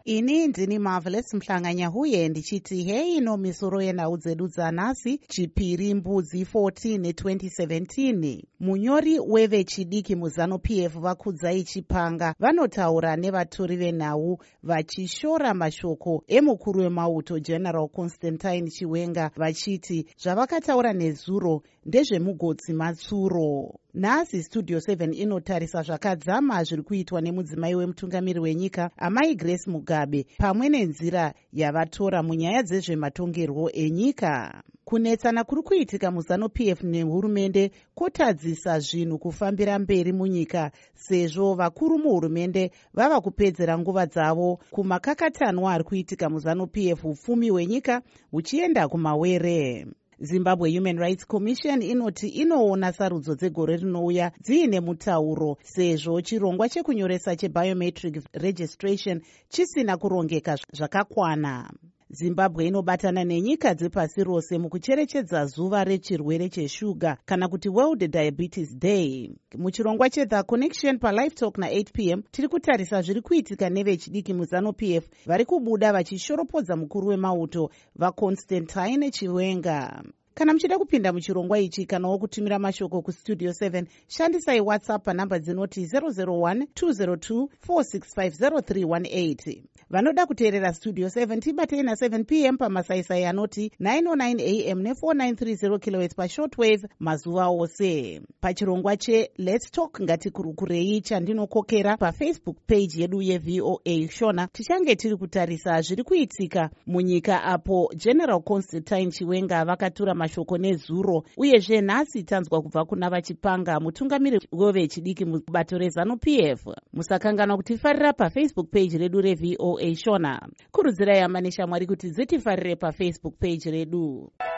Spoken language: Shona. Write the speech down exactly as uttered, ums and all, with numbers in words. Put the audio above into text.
Ini ndini Marvelous Mhlanganyahuye ndichiti hei ino misoro yenhau dzedu dzanhasi chipiri mbudzi fourteen twenty seventeen. Munyori wevechidiki muzano P F vakudzai chipanga vanotaura nevatori venhau vachishora mashoko emukuru wemauto General Constantine Chiwenga vachiti zvavakataura nezuro ndezvemugodzi matsuro. Nhasi Studio seven inotarisa zvakadzama zviri kuitwa nemudzimai wemutungamiri wenyika Amai Grace Mugabe pamwe nenzira yavatora munyaya dzezvematongerwo enyika. Kunetsana kuri kuitika muzano P F nehurumende kotadzisa zvinhu kufambira mberi munyika sezvo vakuru muhurumende vava kupedzera nguva dzavo kumakakatanwa ari kuitika muzano P F upfumi hwenyika huchienda kumawere. Zimbabwe Human Rights Commission inoti inoona sarudzo dzegore rinouya dziine mutauro sezvo chirongwa chekunyoresa chebiometric registration chisina kurongeka zvakakwana. Zimbabwe inobatana nenyika dzepasi rose mukucherechedza zuva rechirwere cheshuga kana kuti World Diabetes Day. Muchirongwa cheThe Connection paLive Talk na eight p m tiri kutarisa zviri kuitika nevechidiki muzano P F vari kubuda vachishoropodza mukuru wemauto vaConstantine Chiwenga. Kana muchida kupinda muchirongwa ichi kanawo kutumira mashoko kustudio seven shandisai WhatsApp panhamba dzinoti zero zero one two zero two four six five zero three one eight. Vanoda kuteerera Studio seven tibatei na seven p m pamasaisai anoti nine oh nine a m ne four nine three zero kilohertz pashortwave mazuva ose. Pachirongwa che Let's Talk ngatikurukurei chandinokokera paFacebook page yedu yeV O A Shona tichange tiri kutarisa zviri kuitika munyika apo General Constantine Chiwenga vakatura mashoko nezuro uyezve nhasi tanzwa kubva kuna vachipanga mutungamiri wevechidiki mubato rezano P F. Musakangana kutifarira paFacebook page redu reV O A Shona. Kurudzirai Amanesha Mwari kuti dzitifarire paFacebook page redu.